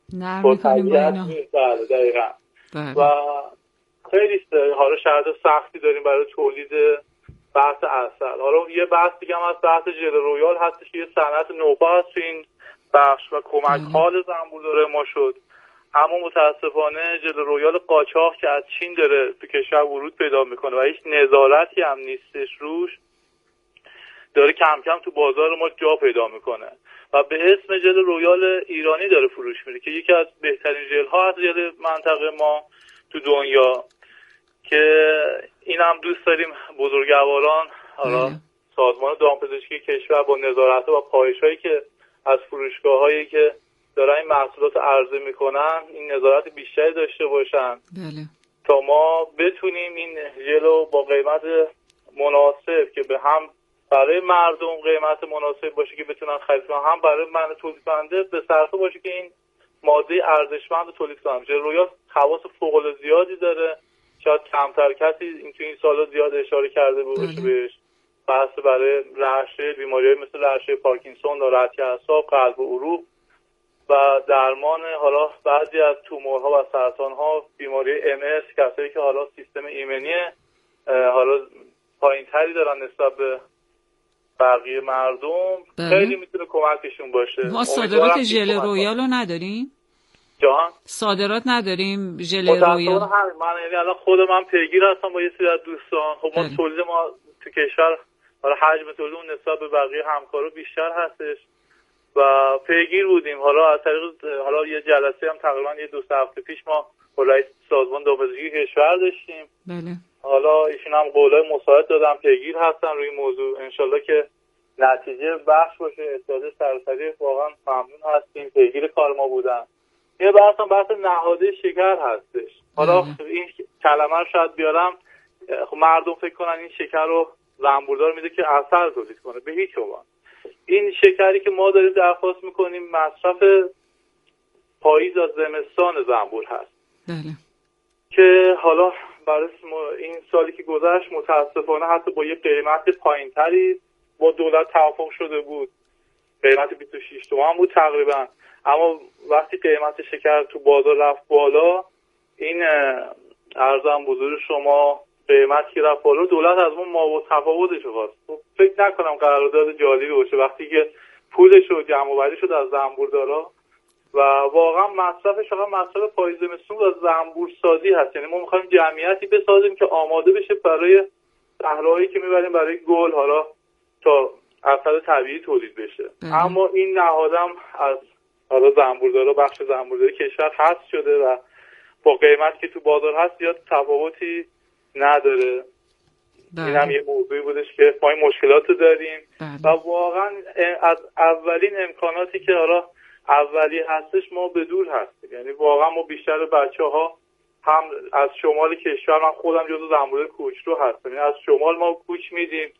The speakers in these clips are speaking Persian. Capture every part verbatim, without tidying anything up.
نرم میکنیم با اینا. بله دقیقا. بله. و خیلی حالا شرط سختی داریم برای تولید بحث عسل. حالا یه بحث دیگه هم از بحث ژل رویال هستش که یه صنعت نوپا هست تو این بخش و کمک حال زنبوردار ما شد، اما متاسفانه ژل رویال قاچاق که از چین داره تو کشور ورود پیدا میکنه و هیچ نظارتی هم نیستش روش، داره کم کم تو بازار ما جا پیدا میکنه و به اسم ژل رویال ایرانی داره فروش میره که یکی از بهترین ژل ها از ژل منطقه ما تو دنیا، که این هم دوست داریم بزرگواران حالا سازمان دامپزشکی کشور با نظارت و پایش‌هایی که از فروشگاه‌هایی که دارن این محصولات عرضه میکنن این نظارت بیشتری داشته باشن. بله. تا ما بتونیم این ژل با قیمت مناسب که به هم برای مردم قیمت مناسب باشه که بتونن خرید کنن، هم برای من تولید کننده به صرفه باشه که این ماده ارزشمند تولید کنن. ژل رویال خواص فوق‌العاده زیادی داره، شاید کمتر کسی این تو این سالا زیاد اشاره کرده باشه بهش. بحث برای رعشه بیماری‌های مثل رعشه پارکینسون، ناراحتی اعصاب، قلب و عروق و درمان حالا بعضی از تومورها و سرطان‌ها، بیماری ام اس، کسایی که حالا سیستم ایمنی حالا پایین‌تری دارن نسبت به بقیه مردم، بله. خیلی میتونه کمکشون باشه. ما صادرات ژل رویال رو نداریم؟ جان؟ صادرات نداریم ژل رویال. من یعنی الان خود من پیگیر هستم با یه سری از دوستان. خب ما تولید ما تو کشور حالا حجم تولید اون نسبت به بقیه همکارا بیشتر هستش و پیگیر بودیم. حالا از طریق حالا یه جلسه هم تقریبا یه دو سه هفته پیش ما با رئیس سازمان دامپزشکی کشور داشتیم. بله. حالا ایشون هم قولای مساعد دادم، پیگیر هستن روی موضوع. انشالله که نتیجه بخش باشه. استفاده سرسری واقعا ممنون هستیم، پیگیر کار ما بودن. یه بحث هم بحث نهاده شکر هستش. حالا این کلمه رو شاید بیارم خب مردم فکر کنن این شکر رو زنبوردار میده که عسل تولید کنه. به هیچ عنوان. این شکری که ما داریم درخواست میکنیم مصرف پاییز از زمستان زنبور هست. بله. که حالا برای این سالی که گذشت متاسفانه حتی با یه قیمت پایینتری با دولت توافق شده بود، قیمت بیست و شش تومان بود تقریبا، اما وقتی قیمت شکر تو بازار رفت بالا، این ارزم بزرگ شما قیمتی که رفت بالا دولت از اون ما تفاوتش خواست. فکر نکنم قرارداد جالبی باشه وقتی که پولش رو جمع آوری شد از زنبوردارا و واقعا مصرفش فقط مصرف پاییز زمستون و زنبور سازی هست. یعنی ما می‌خوایم جمعیتی بسازیم که آماده بشه برای صحراهایی که می‌بریم برای گل حالا تا عسل طبیعی تولید بشه. اه. اما این نهادم از حالا زنبوردارا بخش زنبورداری کشور حذف شده و با قیمتی که تو بازار هست زیاد تفاوتی نداره. بله. این هم یه موضوعی بودش که ما این مشکلات رو داریم. بله. و واقعا از اولین امکاناتی که حالا اولی هستش ما به دور هستیم. یعنی واقعا ما بیشتر بچه ها هم از شمال کشور، من خودم جزو زنبوردار کوچرو هستم، یعنی از شمال ما کوچ میدیم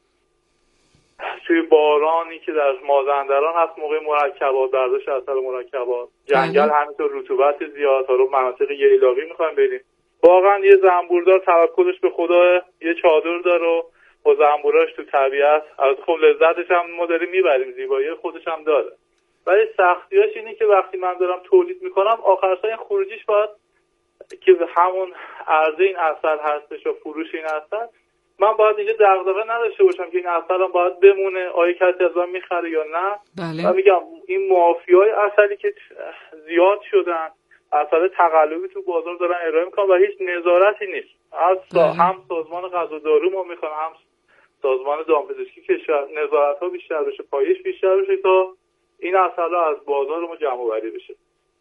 توی بارانی که در مازندران هست موقع مرکبات، برداشت عسل مرکبات، جنگل همینطور رطوبت زیاد، حالا مناطق ییلاقی میخوایم بریم. واقعا یه زنبوردار توکلش به خدا یه چادر داره و با زنبوراش تو طبیعت، البته خب لذتش هم ما داریم میبریم، زیبایی خودش هم داره، ولی سختیاش اینه که وقتی من دارم تولید میکنم آخر سر این خروجیش باید که همون عرضه این عسل هستش و فروش این عسل، من باید اینجا دغدغه نداشته باشم که این عسل هم باید بمونه، آیا کسی از من میخره یا نه. بله. و میگم این مافیای عسلی که زیاد شدن، عسل تقلبی تو بازار دارن ارائه میکنن و هیچ نظارتی نیست. از بله. هم سازمان غذا دارو ما میخوام، هم سازمان دامپزشکی کشور نظارت ها بیشتر بشه، پایش بیشتر بشه تا این عسل ها از بازار ما جمع آوری بشه.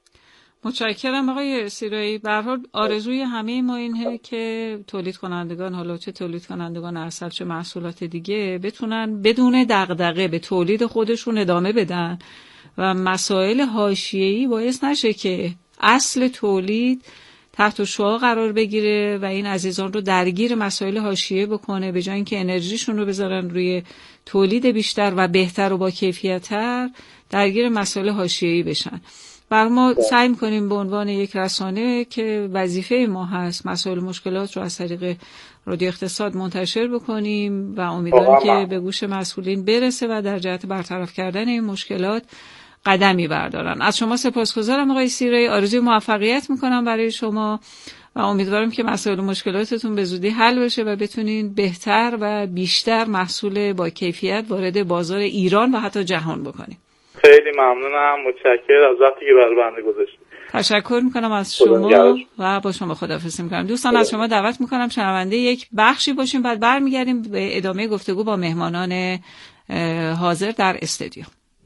متشکرم آقای سیرایی. به هر حال آرزوی همه ما اینه که تولید کنندگان، حالا چه تولید کنندگان عسل چه محصولات دیگه، بتونن بدون دغدغه به تولید خودشون ادامه بدن و مسائل حاشیه‌ای باعث نشه که اصل تولید تحت شعاع قرار بگیره و این عزیزان رو درگیر مسائل حاشیه بکنه، به جای اینکه انرژیشون رو بذارن روی تولید بیشتر و بهتر و با کیفیت‌تر درگیر مسائل حاشیه‌ای بشن. بر ما سعی می‌کنیم به عنوان یک رسانه که وظیفه ما هست مسائل مشکلات رو از طریق رادیو اقتصاد منتشر بکنیم و امیدوارم که به گوش مسئولین برسه و در جهت برطرف کردن این مشکلات قدمی بردارن. از شما سپاسگزارم آقای سیرایی، آرزوی موفقیت میکنم برای شما و امیدوارم که مسائل و مشکلاتتون به زودی حل بشه و بتونین بهتر و بیشتر محصول با کیفیت وارد بازار ایران و حتی جهان بکنین. خیلی ممنونم، متشکرم از وقتی که برای بنده گذاشتید. تشکر میکنم از شما و با شما خداحافظی میکنم. دوستان از شما دعوت میکنم شنونده یک بخشی باشیم، بعد برمیگردیم به ادامه گفتگو با مهمانان حاضر در استودیو.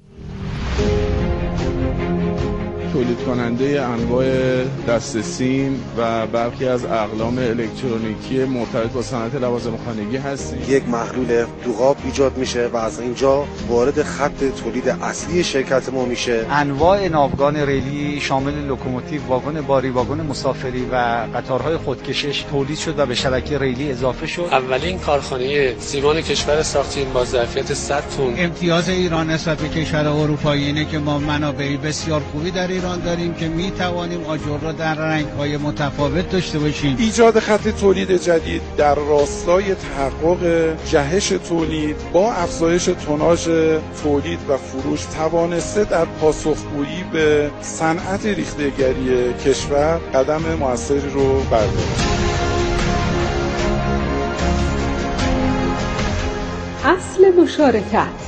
تولید کننده انواع دسته سیم و برخی از اقلام الکترونیکی مرتبط با صنعت لوازم خانگی هستیم. یک محلول دوغاب ایجاد میشه و از اینجا وارد خط تولید اصلی شرکت ما میشه. انواع ناوگان ریلی شامل لوکوموتیو، واگن باری، واگن مسافری و قطارهای خودکشش تولید شد و به شبکه ریلی اضافه شد. اولین کارخانه سیمان کشور ساختیم با ظرفیت صد تن. امتیاز ایران نسبت به کشور اروپایی اینه که ما منابع بسیار خوبی در ایران داریم که می توانیم آجر را در رنگ‌های متفاوت داشته باشیم. ایجاد خط تولید جدید در راستای تحقق جهش تولید با افزایش توناژ تولید و فروش توانسته در پاسخگویی به صنعت ریخته‌گری کشور قدم موثری رو بردارد. اصل مشارکت.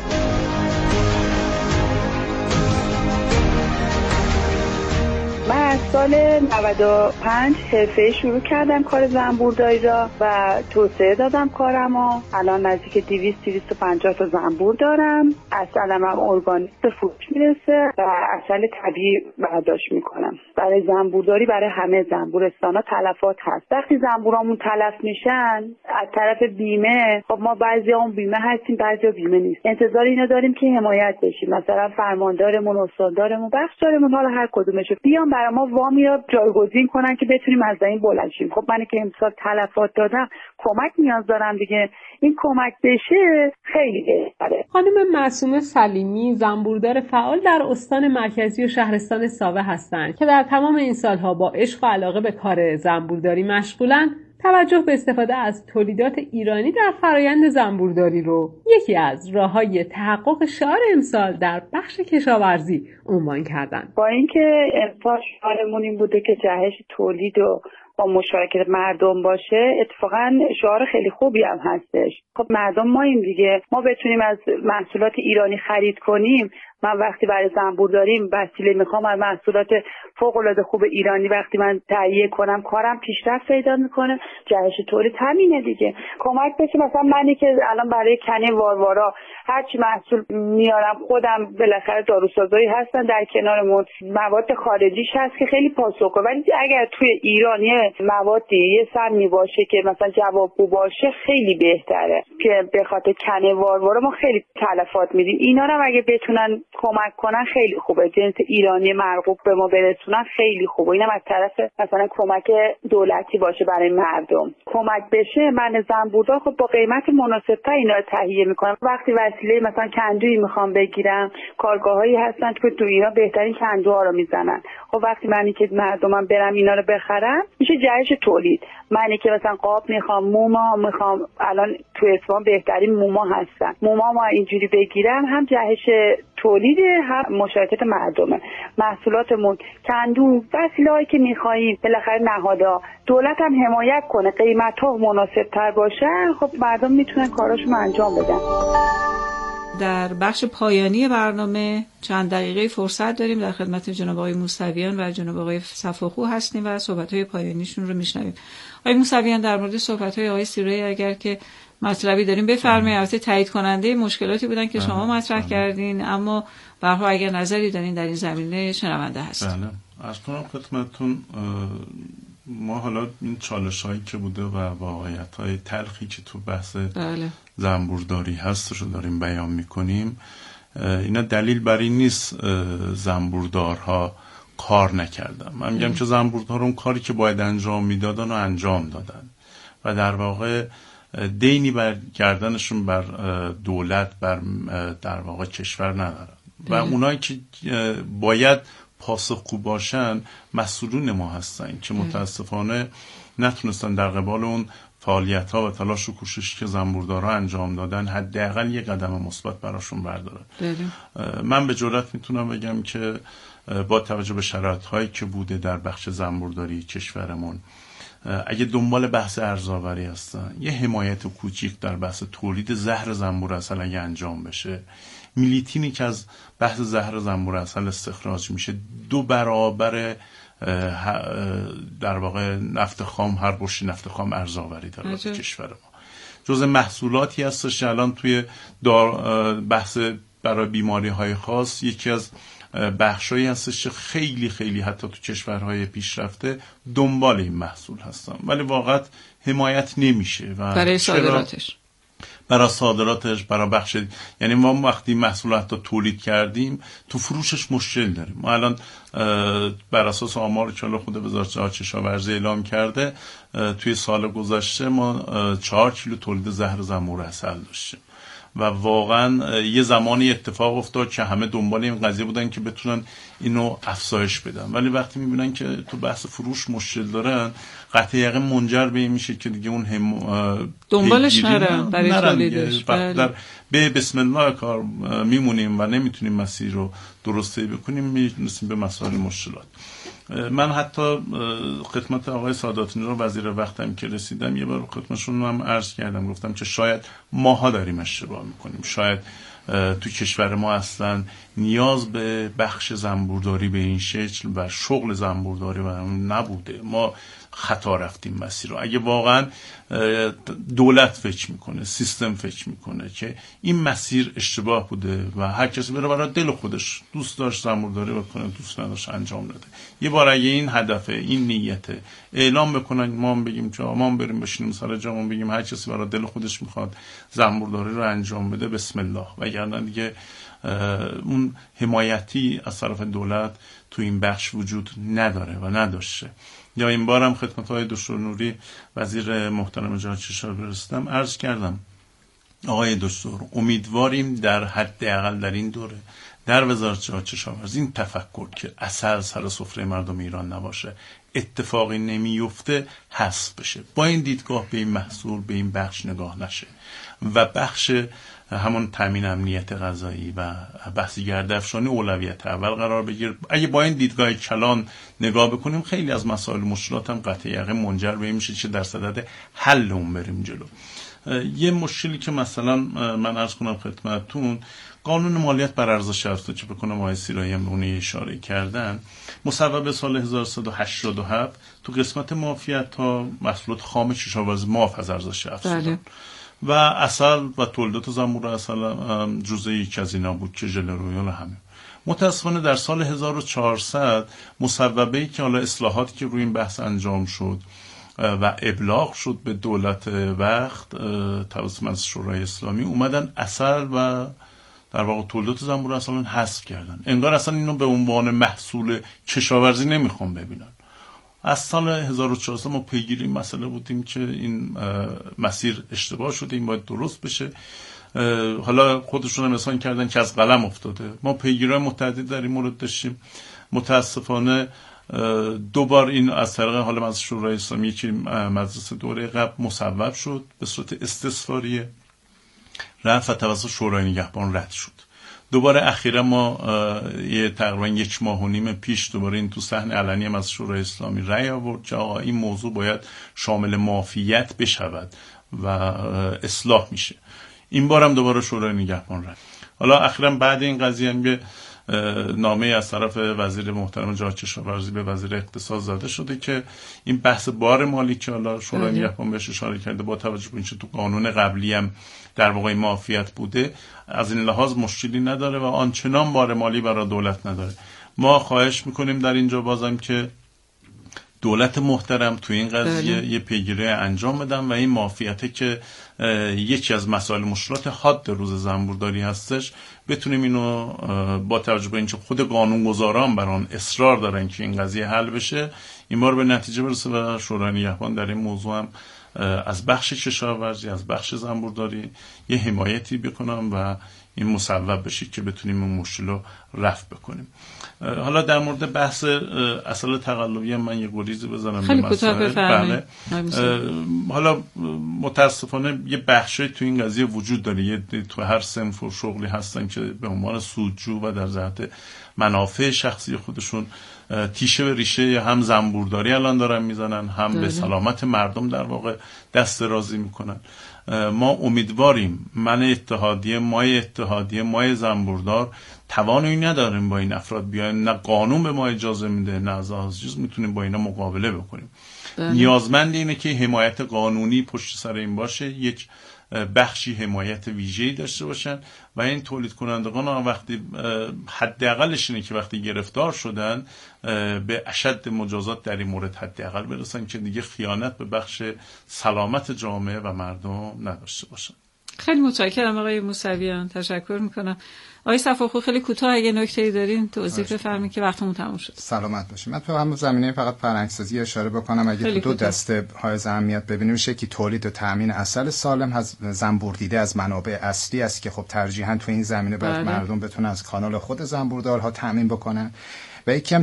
من از سال نود و پنج حرفه شروع کردم کار زنبورداری را و توسعه دادم کارمو. الان نزدیک دویست تا دویست و پنجاه تا زنبور دارم. اصلم هم ارگانیک به فروش میرسه و اصل طبیعی برداشت میکنم. برای زنبورداری برای همه زنبورستانا تلفات هست. وقتی زنبورامون تلف میشن از طرف بیمه، خب ما بعضیامون بیمه هستیم بعضیا بیمه نیست. انتظار اینو داریم که حمایت بشیم. مثلا فرماندارمون، استاندارمون، بخشدارمون، حالا هر کدومشو بیان برای ما وامی را جایگزین کنن که بتونیم از این بلند شیم. خب من که امسال تلفات دادم کمک نیاز دارم دیگه. این کمک بشه خیلی بهتره. خانم معصومه سلیمی زنبوردار فعال در استان مرکزی و شهرستان ساوه هستند که در تمام این سالها با عشق و علاقه به کار زنبورداری مشغولن. توجه به استفاده از تولیدات ایرانی در فرایند زنبورداری رو یکی از راه‌های تحقق شعار امسال در بخش کشاورزی عنوان کردن. با اینکه امسال شعارمون این بوده که جهش تولید و با مشارکت مردم باشه، اتفاقا شعار خیلی خوبی هم هستش. خب مردم ما این دیگه، ما بتونیم از محصولات ایرانی خرید کنیم. من وقتی برای زنبور داریم وسیله میخوام از محصولات فوق العاده خوب ایرانی وقتی من تهیه کنم کارم پیشرفت پیدا میکنه. جهش تولید همینه دیگه. کمک بشه مثلا منی که الان برای کنه واروارا هرچی محصول میارم خودم، بالاخره داروسازایی هستن در کنارمون، مواد خارجیش هست که خیلی پاسخگو، ولی اگر توی ایران یه موادی یه سمی باشه که مثلا جوابگو باشه خیلی بهتره. که به خاطر کنه واروارا ما خیلی تلفات میدیم. اینا رو اگه بتونن کمک کنن خیلی خوبه. جنس ایرانی مرغوب به ما برسونن خیلی خوبه. اینم از طرف مثلا کمک دولتی باشه برای مردم. کمک بشه من زنبوردار خب با قیمت مناسب‌تر اینا رو تهیه میکنم. وقتی وسیله مثلا کندویی میخوام بگیرم، کارگاهایی هستن که تو ایران بهترین کندوها رو میزنن. خب وقتی منی که مردمم برم اینا رو بخرم میشه جهش تولید. منی که مثلا قاب میخوام، موما میخوام، الان تو اصفهان بهترین موما هستن، موما ما اینجوری بگیرم هم جهش تولید هم مشارکت مردمه. محصولاتمون کندو وسیله‌ای که می‌خوایم بالاخره نهادها دولت هم حمایت کنه، قیمت‌ها مناسب‌تر باشه، خب مردم میتونن کاراشون انجام بدن. در بخش پایانی برنامه چند دقیقه فرصت داریم. در خدمت جناب آقای موسویان و جناب آقای صفاخو هستیم و صحبت‌های پایانیشون رو میشنویم. آقای موسویان در مورد صحبت‌های آقای سیرایی اگر که مطلبی داریم بفرمایید. البته تایید کننده مشکلاتی بودن که شما مطرح کردین، اما به هر حال اگر نظری دارین در این زمینه شنونده هست. بله، عرض کنم خدمتتون ما حالا این چالش‌هایی که بوده و واقعیت‌های تلخی که تو بحث بله. زنبورداری هستش رو داریم بیان می‌کنیم، اینا دلیل بر این نیست زنبوردارها کار نکردن. من میگم که زنبوردارها اون کاری که باید انجام میدادن و انجام دادن و در واقع دینی بر گردنشون بر دولت، بر در واقع کشور ندارن و اونایی که باید پاسخگو باشن مسئولین ما هستن که متاسفانه نتونستن در قبال اون فعالیت‌ها و تلاش و کوشش که زنبوردارا انجام دادن حداقل یه قدم مثبت براشون برداره. من به جرئت میتونم بگم که با توجه به شرایط‌هایی که بوده در بخش زنبورداری کشورمون، اگه دنبال بحث ارزآوری هستن، یه حمایت کوچیک در بحث تولید زهر زنبور عسل اگه انجام بشه، میلیتینی که از بحث زهر زنبور عسل استخراج میشه دو برابر در واقع نفت خام، هر بشکه نفت خام ارزآوری داره در کشور ما. جزء محصولاتی هستش که الان توی بحث برای بیماری های خاص یکی از بخشایی هستش که خیلی خیلی حتی تو کشورهای پیشرفته دنبال این محصول هستن، ولی واقعا حمایت نمیشه و برای صادراتش برای صادراتش برای بخش، یعنی ما وقتی محصولات رو تولید کردیم تو فروشش مشکل داریم. ما الان بر اساس آمار که خود وزارت کشاورزی اعلام کرده توی سال گذشته ما چهار کیلو تولید زهر زنبور عسل داشتیم و واقعا یه زمانی اتفاق افتاد که همه دنبال این قضیه بودن که بتونن اینو افزایش بدن، ولی وقتی میبینن که تو بحث فروش مشکل دارن قطع یقین منجر به این میشه که دیگه اون هم دنبالش نرن برای تولیدش. در به بسم الله کار میمونیم و نمیتونیم مسیر رو درسته بکنیم، میرسیم به مسائل مشکلات. من حتی خدمت آقای سادات نژاد وزیر وقتم که رسیدم یه بار خدمتشون هم عرض کردم، گفتم که شاید ماها داریم اشتباه میکنیم، شاید تو کشور ما اصلا نیاز به بخش زنبورداری به این شکل و شغل زنبورداری و نبوده، ما خطا رفتیم مسیر رو. اگه واقعا دولت فکر میکنه، سیستم فکر میکنه که این مسیر اشتباه بوده و هر کسی بره برای دل خودش دوست داشت زنبورداری بکنه، دوست نداشت انجام نده، یه بار اگه این هدفه، این نیته اعلام بکنن، ما هم بگیم که ما هم بریم بشینیم سر جامون بگیم هر کسی برای دل خودش میخواد زنبورداری رو انجام بده بسم الله، وگرنه دیگه اون حمایتی از طرف دولت تو این بخش وجود نداره و نداشته. یا این بارم خدمت های دکتر نوری وزیر محترم جهاد چشار برستم عرض کردم آقای دکتر امیدواریم در حداقل در این دوره در وزارت جهاد کشاورزی این تفکر که عسل سر سفره مردم ایران نباشه اتفاقی نمیفته حذف بشه، با این دیدگاه به این محصول به این بخش نگاه نشه و بخش همون تامین امنیت غذایی و بحث گرده‌افشانی اولویت اول قرار بگیر. اگه با این دیدگاه کلان نگاه بکنیم خیلی از مسائل مشکلات هم قطع یقین منجر به این میشه که در صدد حل اون بریم جلو. یه مشکلی که مثلا من عرض کنم خدمتتون، قانون مالیات بر ارزش افزوده که بکنم آقای سیرایی هم اون اشاره کردن، مصوب سال هزار و سیصد و هشتاد و هفت تو قسمت معافیت تا محصولات خام کشاورزی معاف از ارزش افزوده و عسل و تولیدات زنبور عسل جزء یک از اینا بود که ژل رویال همه. متاسفانه در سال هزار و چهارصد مصوبه‌ای که حالا اصلاحاتی که روی این بحث انجام شد و ابلاغ شد به دولت وقت توسط از شورای اسلامی، اومدن عسل و در واقع تولیدات زنبور عسل حذف کردن، انگار اصلا اینو به عنوان محصول کشاورزی نمیخوام ببینن. از سال هزار و چهارصد ما پیگیری این مسئله بودیم که این مسیر اشتباه شده، این باید درست بشه. حالا خودشون هم احسان کردن که از قلم افتاده. ما پیگیری متعدد در این مورد داشتیم، متاسفانه دوبار این از طریق حالا از شورای اسلامی که مجلس دوره قبل مصوب شد به صورت استثماریه، رفت و توسط شورای نگهبان رد شد. دوباره اخیرا ما یه تقریبا یک ماه و نیم پیش دوباره این تو صحن علنی هم از شورای اسلامی رأی آورد که آقا این موضوع باید شامل معافیت بشود و اصلاح میشه. این بار هم دوباره شورای نگهبان رد. حالا اخیرا بعد این قضیه هم یه نامه از طرف وزیر محترم جهاد کشاورزی به وزیر اقتصاد زده شده که این بحث بار مالی که حالا شورای نگهبان بهش اشاره کرده با توجه به اینکه تو قانون قبلی هم در واقع معافیت بوده، از این لحاظ مشکلی نداره و آنچنان بار مالی برای دولت نداره. ما خواهش میکنیم در اینجا بازم که دولت محترم تو این قضیه داره. یه پیگیری انجام بدن و این معافیته که یکی از مسائل مشکلات حاد روز زنبورداری هستش بتونیم اینو با توجه به اینکه خود قانونگذاران بران اصرار دارن که این قضیه حل بشه، این بار به نتیجه برسه و شورای نگهبان در این موضوع هم از بخش کشاورزی از بخش زنبورداری یه حمایتی بکنم و این مصوب بشه که بتونیم این مشکل رو رفع بکنیم. حالا در مورد بحث اصل تقلبی من یه گریزی بزنم. خیلی کوتاه بفرمایید. حالا متاسفانه یه بخشی تو این قضیه وجود داره، یه تو هر صنف و شغلی هستن که به عنوان سودجو و در جهت منافع شخصی خودشون تیشه به ریشه هم زنبورداری الان دارن میزنن، هم به سلامت مردم در واقع دست درازی میکنن. ما امیدواریم، من اتحادیه، مای اتحادیه، مای زنبوردار توانی نداریم با این افراد بیایم، نه قانون به ما اجازه میده، نه از چیز میتونیم با اینا مقابله بکنیم. بله. نیازمند اینه که حمایت قانونی پشت سر این باشه، یک بخشی حمایت ویژه‌ای داشته باشن و این تولید کنندگان ها وقتی حداقلش اینه که وقتی گرفتار شدن به اشد مجازات در این مورد حداقل برسن که دیگه خیانت به بخش سلامت جامعه و مردم نداشته باشن. خیلی متشکرم آقای موسویان، تشکر میکنم. آقای صفاخو خیلی کوتاه اگه نکته‌ای دارین توضیح بفرمایید که وقتمون تموم شد. سلامت باشید. من تو همون زمینه فقط فرهنگ‌سازی اشاره بکنم. اگه دو دسته های اهمیت ببینیم، یکی تولید و تامین عسل سالم از زنبوردیده از منابع اصلی است که خب ترجیحاً تو این زمینه باید مردم بتونن از کانال خود زنبوردارها تامین بکنن. و یکی هم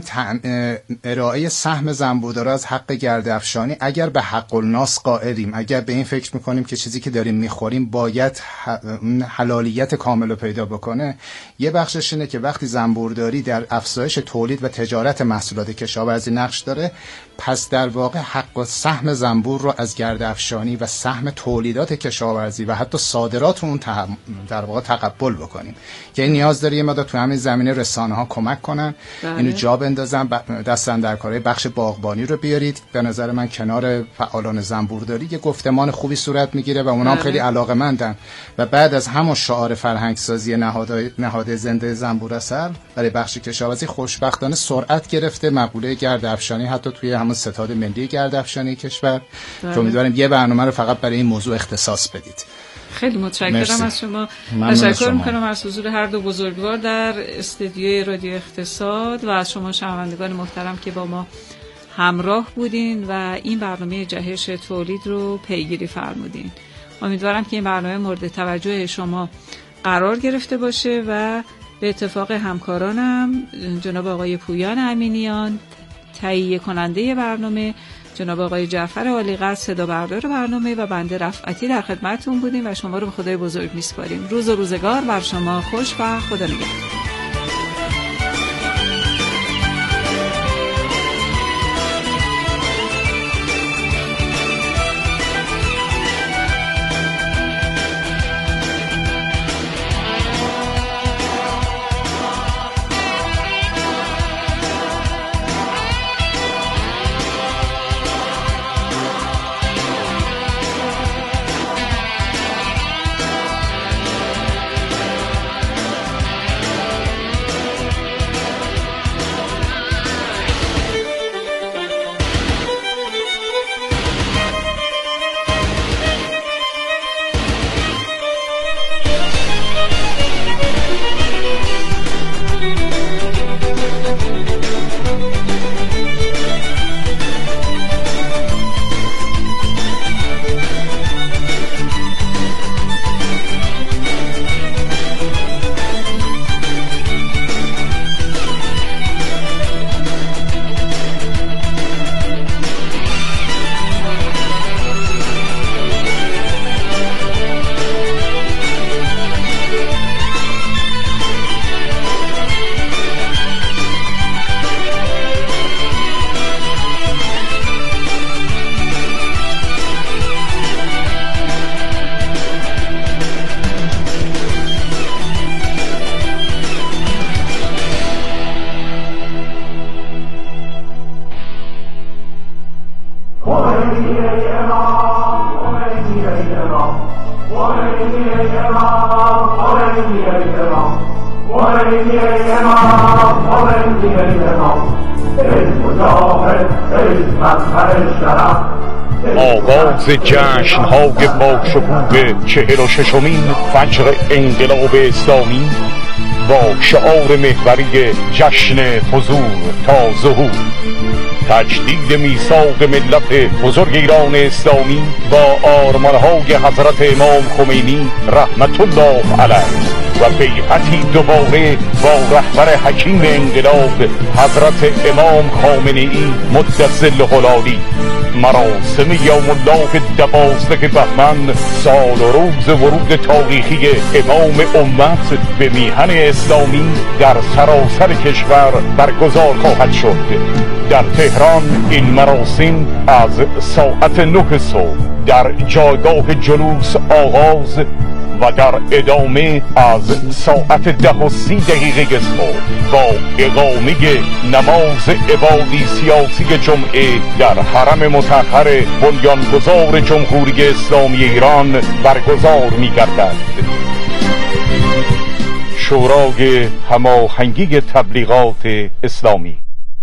ارائه سهم زنبوردارا از حق گرده‌افشانی اگر به حق الناس قائلیم، اگر به این فکر میکنیم که چیزی که داریم میخوریم باید حلالیت کامل رو پیدا بکنه، یه بخشش اینه که وقتی زنبورداری در افزایش تولید و تجارت محصولات کشاورزی نقش داره، پس در واقع حق و سهم زنبور رو از گرده‌افشانی و سهم تولیدات کشاورزی و حتی صادرات اون در واقع تقبل بکنیم که این نیاز داره یه مقدار تو همین زمینه رسانه ها کمک کنن، اینو جا بندازن، دستن در کارهای بخش باغبانی رو بیارید. به نظر من کنار فعالان زنبورداری یه گفتمان خوبی صورت میگیره و اونا هم خیلی علاقه‌مندن و بعد از همون شعار فرهنگ سازی نهاد نهاد زنده زنبور عسل برای بخش کشاورزی خوشبختانه سرعت گرفته مقوله گرده‌افشانی حتی توی همون ستاد ملی گرده‌افشانی کشور که امیدواریم یه برنامه رو فقط برای این موضوع اختصاص بدید. خیلی متشکرم از شما. تشکر میکنم از حضور هر دو بزرگوار در استودیوی رادیو اقتصاد و از شما شنوندگان محترم که با ما همراه بودین و این برنامه جهش تولید رو پیگیری فرمودین. امیدوارم که این برنامه مورد توجه شما قرار گرفته باشه و به اتفاق همکارانم جناب آقای پویان امینیان تهیه کننده برنامه، جناب آقای جعفر عالیقدر صدا بردار برنامه و بنده رفعتی در خدمتتون بودیم و شما رو به خدای بزرگ میسپاریم. روز و روزگار بر شما خوش و خدا نگهدار. آغاز جشن‌های با شکوه چهل و ششمین فجر انقلاب اسلامی با شعار محوری جشن حضور تا ظهور، تجدید میثاق ملت بزرگ ایران اسلامی با آرمان‌های حضرت امام خمینی رحمت الله علیه و بیعتی دوباره با رهبر حکیم انقلاب حضرت امام خامنه ای مدظل هلالی. مراسم یوم الله دوازده بهمن، سال و روز ورود تاریخی امام امت به میهن اسلامی در سراسر کشور برگزار خواهد شد. در تهران این مراسم از ساعت نه صبح در جایگاه جلوس آغاز و در ادامه از ساعت ده و سی دقیقه صبح با اقامه نماز عبادی سیاسی جمعه در حرم مطهر بنیانگذار جمهوری اسلامی ایران برگزار می‌گردد. شورای هماهنگی تبلیغات اسلامی.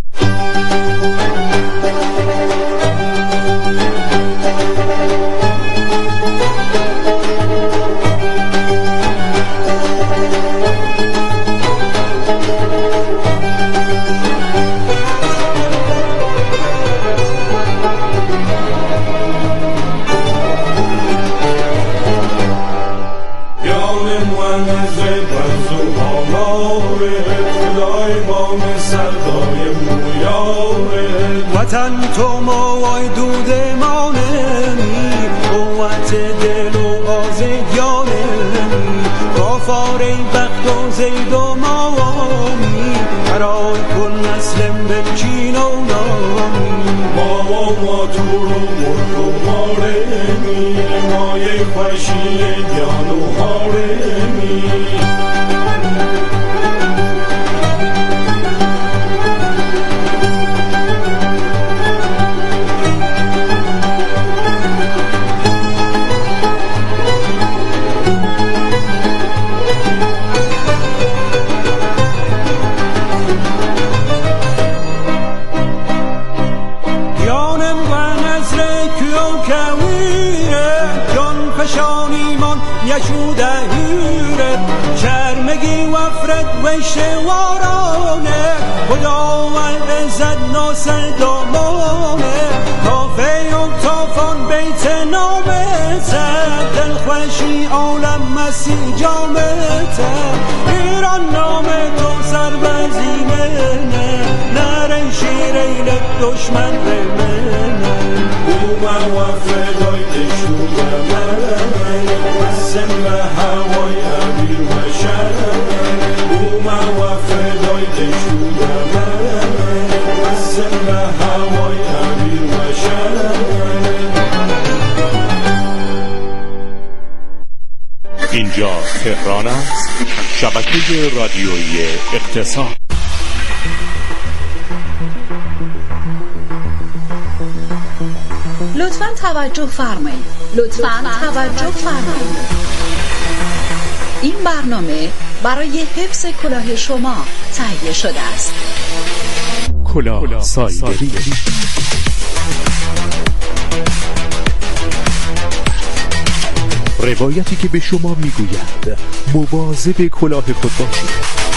وطن تو موای دود مانمی، قوت دل و آزگیانمی، کافاره بخت و زید و مامی، برای کن نسلم بلچین و نامی. ما و ما تو رو مرد و مارمی، مایه خوشی گیان و هارمی. وشوارانه خدا و عزت ناصر دامانه، کافه و تافان بیت نامته، دل خوشی عالم مسیح جامته. ایران نام تو سر بزیمنه، نره شیریل دشمن بمنه. او من و فدای دشوده من، قسم به هوای عبیر و شرم. من و فدای دشوده من، قسم به هوای عبیر و شرم. اینجا تهران است، شبکه رادیویی اقتصاد. لطفاً توجه فرمایید. لطفاً توجه فرمایید. این برنامه برای حفظ کلاه شما تهیه شده است. کلاه سایبری. روایتی که به شما میگوید مواظب کلاه خود باشید.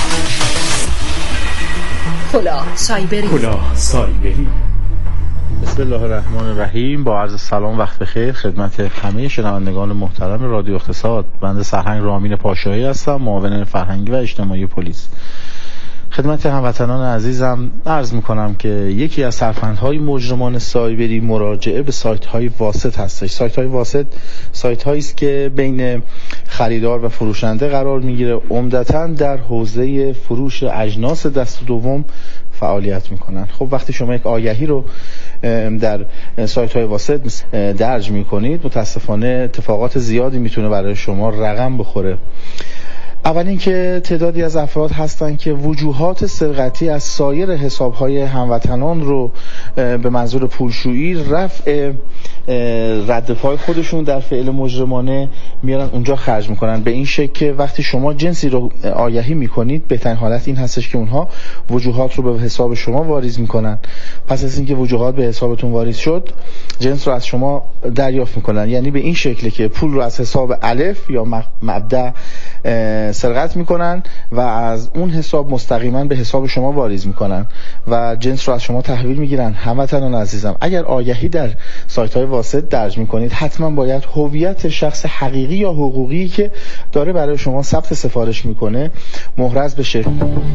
کلاه سایبری. کلاه سایبری. بسم الله الرحمن الرحیم. با عرض سلام، وقت بخیر خدمت همه شنوندگان محترم رادیو اقتصاد. بنده سرهنگ رامین پاشایی هستم، معاون فرهنگی و اجتماعی پلیس. خدمت هموطنان عزیزم عرض میکنم که یکی از سرفندهای مجرمان سایبری مراجعه به سایت های واسط هستش. سایت های واسط سایت هایی است که بین خریدار و فروشنده قرار میگیره، عمدتاً در حوزه فروش اجناس دست دوم فعالیت میکنن. خب وقتی شما یک آگهی رو در سایت های واسط درج میکنید، متاسفانه اتفاقات زیادی میتونه برای شما رقم بخوره. اول اینکه تعدادی از افراد هستند که وجوهات سرقتی از سایر حساب‌های هموطنان رو به منظور پولشویی، رفع رد پای خودشون در فعل مجرمانه میارن اونجا خرج میکنن، به این شکل که وقتی شما جنسی رو آگهی میکنید بهترین حالت این هستش که اونها وجوهات رو به حساب شما واریز میکنن. پس از اینکه وجوهات به حسابتون واریز شد جنس رو از شما دریافت میکنن. یعنی به این شکله که پول رو از حساب الف یا مبدأ سرقت میکنن و از اون حساب مستقیما به حساب شما واریز میکنن و جنس رو از شما تحویل میگیرن. هموطنان عزیزم، اگر آگهی در سایت های واسط درج میکنید حتما باید هویت شخص حقیقی یا حقوقی که داره برای شما ثبت سفارش میکنه محرز بشه.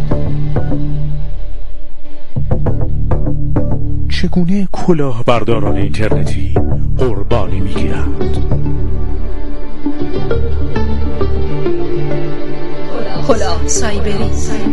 چگونه کلاهبرداران اینترنتی قربانی میگیرند؟ کلاه سایبری.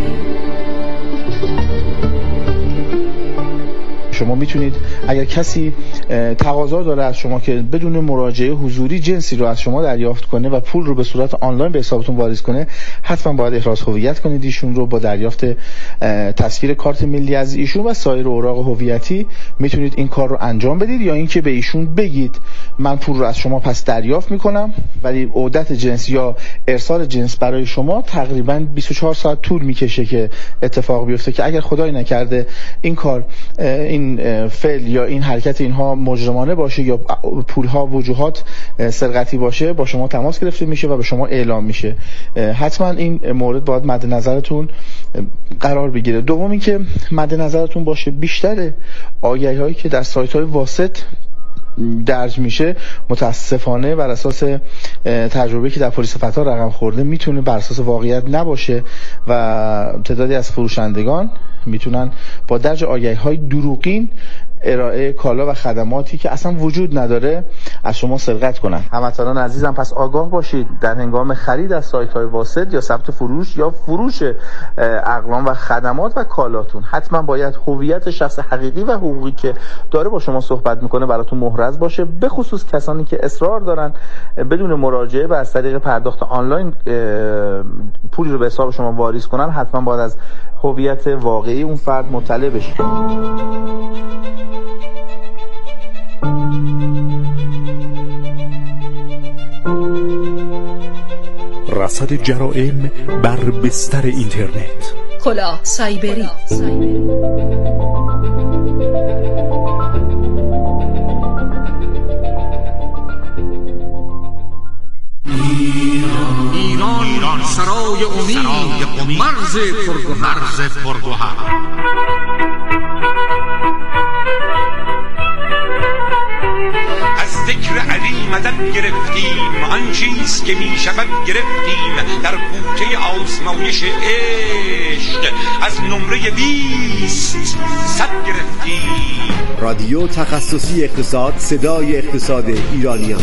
شما میتونید اگر کسی تقاضا داره از شما که بدون مراجعه حضوری جنسی رو از شما دریافت کنه و پول رو به صورت آنلاین به حسابتون واریز کنه، حتما باید احراز هویت کنید ایشون رو. با دریافت تصویر کارت ملی از ایشون و سایر اوراق هویتی میتونید این کار رو انجام بدید، یا اینکه به ایشون بگید من پول رو از شما پس دریافت میکنم ولی عودت جنس یا ارسال جنس برای شما تقریبا بیست و چهار ساعت طول میکشه که اتفاق بیفته، که اگر خدای نکرده این کار این فعل یا این حرکت اینها مجرمانه باشه یا پولها وجوهات سرقتی باشه، با شما تماس گرفته میشه و به شما اعلام میشه. حتما این مورد باید مد نظرتون قرار بگیره. دوم اینکه مد نظرتون باشه بیشتر آگهی هایی که در سایت های واسط درج میشه متاسفانه بر اساس تجربه که در پلیس فتا رقم خورده میتونه بر اساس واقعیت نباشه و تعدادی از فروشندگان میتونن با درج آگهی‌های دروغین ارائه کالا و خدماتی که اصلا وجود نداره از شما سرقت کنن. هموطنان عزیزم پس آگاه باشید در هنگام خرید از سایت‌های واسط یا ثبت فروش یا فروش اقلام و خدمات و کالاتون حتما باید هویت شخص حقیقی و حقوقی که داره با شما صحبت میکنه براتون محرز باشه، به خصوص کسانی که اصرار دارن بدون مراجعه و از طریق پرداخت آنلاین پولی رو به حساب شما واریز کنن. حتما باید از هویت واقعی اون فرد مطلع بشید. رصد جرائم بر بستر اینترنت. کلاه سایبری. ایران ایران سرای امید، مرز پرگوهر مرز پرگوهر. از ذکر علی مدد گرفتیم، آن چیز که می شود گرفتیم. در کوچه آزمایش عشق از نمره بیست صد گرفتیم. رادیو تخصصی اقتصاد، صدای اقتصاد ایرانیان.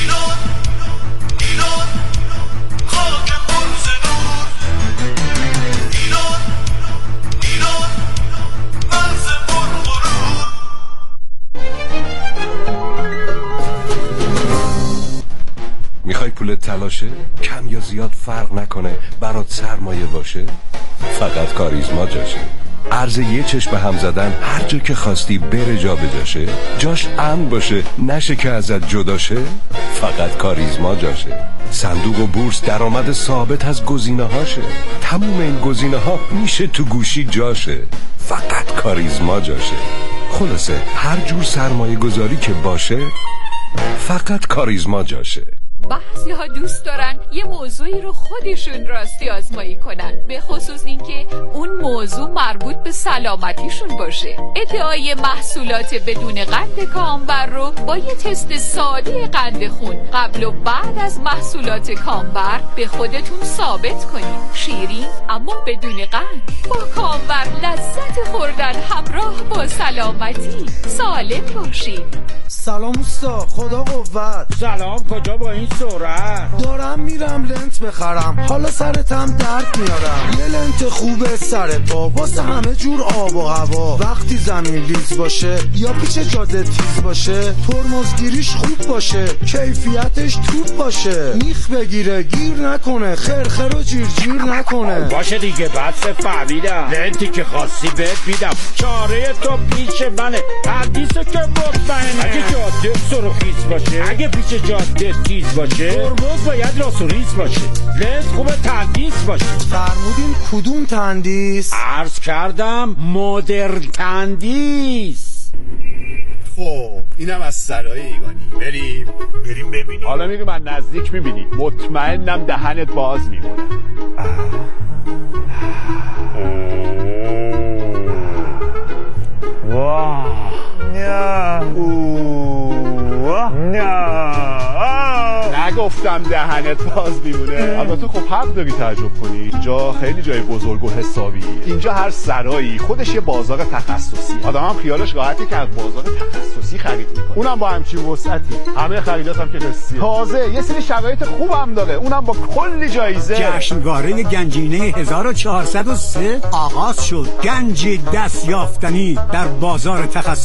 میخوای پولت تلاشه؟ کم یا زیاد فرق نکنه، برات سرمایه باشه؟ فقط کاریزما جاشه. ارز یه چشم به هم زدن هر جا که خواستی بره جا به جاشه، جاش امن باشه نشه که ازت جداشه؟ فقط کاریزما جاشه. صندوق و بورس درآمد ثابت از گزینه هاشه، تموم این گزینه ها میشه تو گوشی جاشه. فقط کاریزما جاشه. خلاصه هر جور سرمایه گذاری که باشه فقط کاریزما جاشه. بعضی ها دوست دارن یه موضوعی رو خودشون راستی آزمایی کنن، به خصوص اینکه اون موضوع مربوط به سلامتیشون باشه. ادعای محصولات بدون قند کامبر رو با یه تست ساده قند خون قبل و بعد از محصولات کامبر به خودتون ثابت کنید. شیرین اما بدون قند، با کامبر لذت خوردن همراه با سلامتی. سالم باشید. سلام اوستا، خدا قوت. سلام، کجا با این سرعت؟ دارم میرم لنت بخرم، حالا سرتم درد میارم. یه لنت خوبه سر پا واسه همه جور آب و هوا. وقتی زمین لیز باشه یا پیچ جاده تیز باشه، ترمزگیریش خوب باشه، کیفیتش توپ باشه. میخ بگیره گیر نکنه، خرخر و جیر جیر نکنه. باشه دیگه، بس فهمیدم. لنتی که خواستی بهت میدم، چاره تو پیش منه، حدیثو که مطمئنه. اگه جاده سرخیز باشه، اگه پیچ جاده تیز باشه، ترمز باید راست و ریز باشه، لنز خوبه تندیس باشه. فرمودین کدوم تندیس؟ عرض کردم مدرن تندیس. خب اینم از سرای ایگانی. بریم بریم ببینیم. حالا میری من نزدیک میبینی، مطمئنم دهنت باز میمونه. واه نه اوه نه نگفتم دهنت باز میمونه. البته خب حق داری تعجب کنی، اینجا خیلی جای بزرگ و حسابی. اینجا هر سرایی خودش یه بازار تخصصی. آدم هم خیالش راحته که از بازار تخصصی خرید میکنه، اونم با همچین وسعتی. همه خریدات هم که قسطیه. تازه یه سری شرایط خوب هم داره، اونم با کلی جایزه. جشنواره گنجینه هزار و چهارصد و سه آغاز شد. گنج دست یافتنی در بازار تخصصی.